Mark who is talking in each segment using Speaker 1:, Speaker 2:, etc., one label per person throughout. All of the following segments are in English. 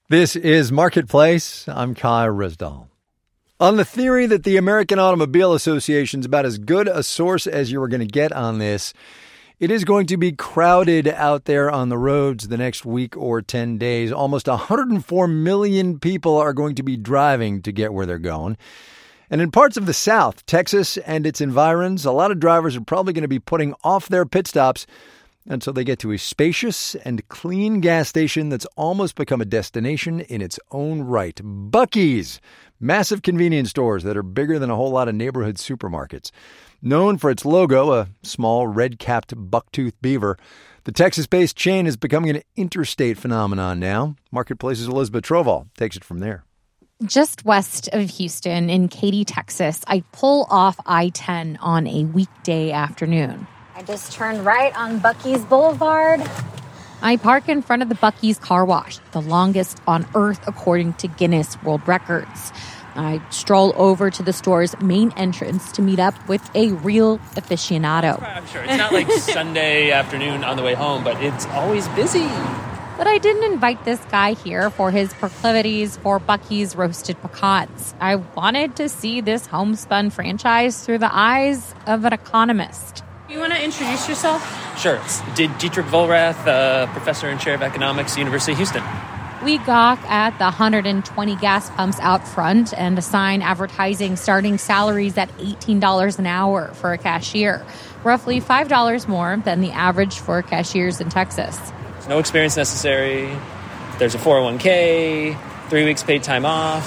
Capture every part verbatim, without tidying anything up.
Speaker 1: This is Marketplace. I'm Kai Risdall. On the theory that the American Automobile Association is about as good a source as you are going to get on this, it is going to be crowded out there on the roads the next week or ten days. Almost one hundred four million people are going to be driving to get where they're going. And in parts of the South, Texas and its environs, a lot of drivers are probably going to be putting off their pit stops until they get to a spacious and clean gas station that's almost become a destination in its own right. Buc-ee's, massive convenience stores that are bigger than a whole lot of neighborhood supermarkets. Known for its logo, a small red-capped buck-toothed beaver, the Texas-based chain is becoming an interstate phenomenon now. Marketplace's Elizabeth Trovall takes it from there.
Speaker 2: Just west of Houston in Katy, Texas, I pull off I ten on a weekday afternoon.
Speaker 3: I just turned right on Buc-ee's Boulevard.
Speaker 2: I park in front of the Buc-ee's car wash, the longest on Earth according to Guinness World Records. I stroll over to the store's main entrance to meet up with a real aficionado.
Speaker 4: I'm sure it's not like Sunday afternoon on the way home, but it's always busy.
Speaker 2: But I didn't invite this guy here for his proclivities for Buc-ee's roasted pecans. I wanted to see this homespun franchise through the eyes of an economist.
Speaker 5: You want to introduce yourself?
Speaker 4: Sure. It's D- Dietrich Vollrath, uh, professor and chair of economics, University of Houston.
Speaker 2: We gawk at the one hundred twenty gas pumps out front and a sign advertising starting salaries at eighteen dollars an hour for a cashier, roughly five dollars more than the average for cashiers in Texas.
Speaker 4: There's no experience necessary. There's a four oh one k, three weeks paid time off.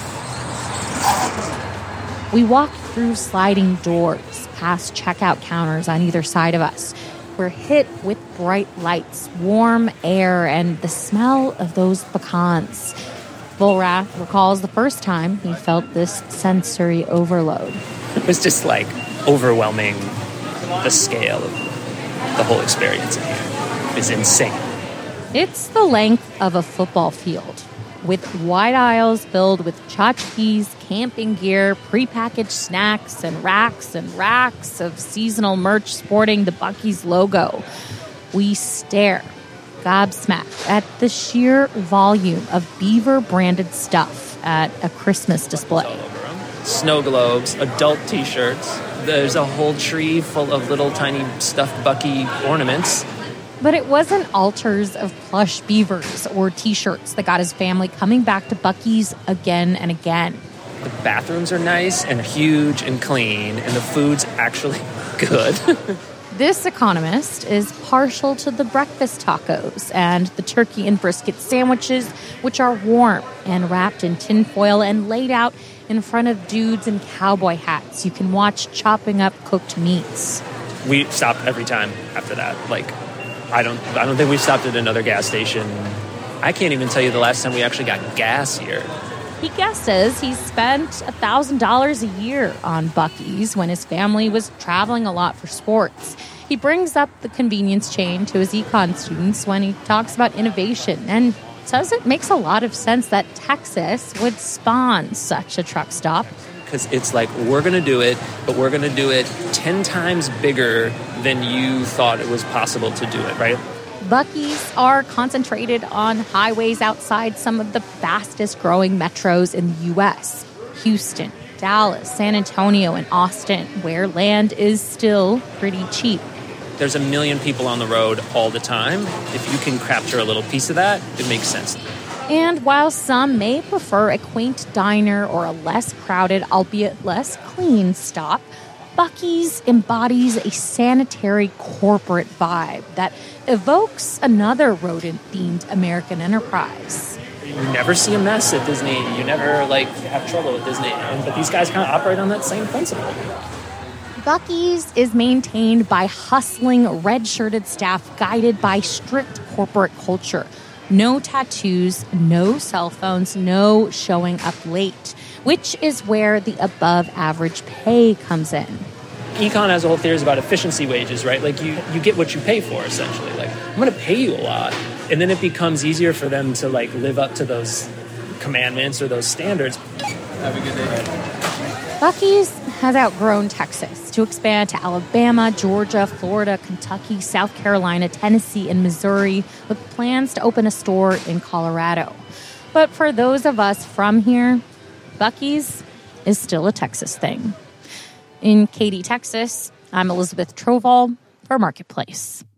Speaker 2: We walk through sliding doors, past checkout counters on either side of us. We're hit with bright lights, warm air, and the smell of those pecans. Vollrath recalls the first time he felt this sensory overload.
Speaker 4: It was just like overwhelming. The scale of the whole experience in here is insane.
Speaker 2: It's the length of a football field, with wide aisles filled with tchotchkes, camping gear, prepackaged snacks, and racks and racks of seasonal merch sporting the Buc-ee's logo. We stare, gobsmacked, at the sheer volume of Beaver-branded stuff at a Christmas display.
Speaker 4: Snow globes, adult T-shirts. There's a whole tree full of little tiny stuffed Buc-ee ornaments.
Speaker 2: But it wasn't altars of plush beavers or T-shirts that got his family coming back to Buc-ee's again and again.
Speaker 4: The bathrooms are nice and huge and clean, and the food's actually good.
Speaker 2: This economist is partial to the breakfast tacos and the turkey and brisket sandwiches, which are warm and wrapped in tinfoil and laid out in front of dudes in cowboy hats you can watch chopping up cooked meats.
Speaker 4: We stopped every time after that. Like, I don't I don't think we've stopped at another gas station. I can't even tell you the last time we actually got gas here.
Speaker 2: He guesses he spent one thousand dollars a year on Buc-ee's when his family was traveling a lot for sports. He brings up the convenience chain to his econ students when he talks about innovation and says it makes a lot of sense that Texas would spawn such a truck stop.
Speaker 4: Because it's like, we're going to do it, but we're going to do it ten times bigger than you thought it was possible to do it, right?
Speaker 2: Buc-ee's are concentrated on highways outside some of the fastest growing metros in the U S. Houston, Dallas, San Antonio, and Austin, where land is still pretty cheap.
Speaker 4: There's a million people on the road all the time. If you can capture a little piece of that, it makes sense.
Speaker 2: And while some may prefer a quaint diner or a less crowded, albeit less clean stop, Buc-ee's embodies a sanitary corporate vibe that evokes another rodent-themed American enterprise.
Speaker 4: You never see a mess at Disney. You never, like, have trouble at Disney. But these guys kind of operate on that same principle.
Speaker 2: Buc-ee's is maintained by hustling, red-shirted staff guided by strict corporate culture. No tattoos, no cell phones, no showing up late, which is where the above-average pay comes in.
Speaker 4: Econ has a whole theory about efficiency wages, right? Like, you, you get what you pay for, essentially. Like, I'm going to pay you a lot. And then it becomes easier for them to, like, live up to those commandments or those standards. Have a good day.
Speaker 2: Buc-ee's has outgrown Texas to expand to Alabama, Georgia, Florida, Kentucky, South Carolina, Tennessee, and Missouri, with plans to open a store in Colorado. But for those of us from here, Buc-ee's is still a Texas thing. In Katy, Texas, I'm Elizabeth Trovall for Marketplace.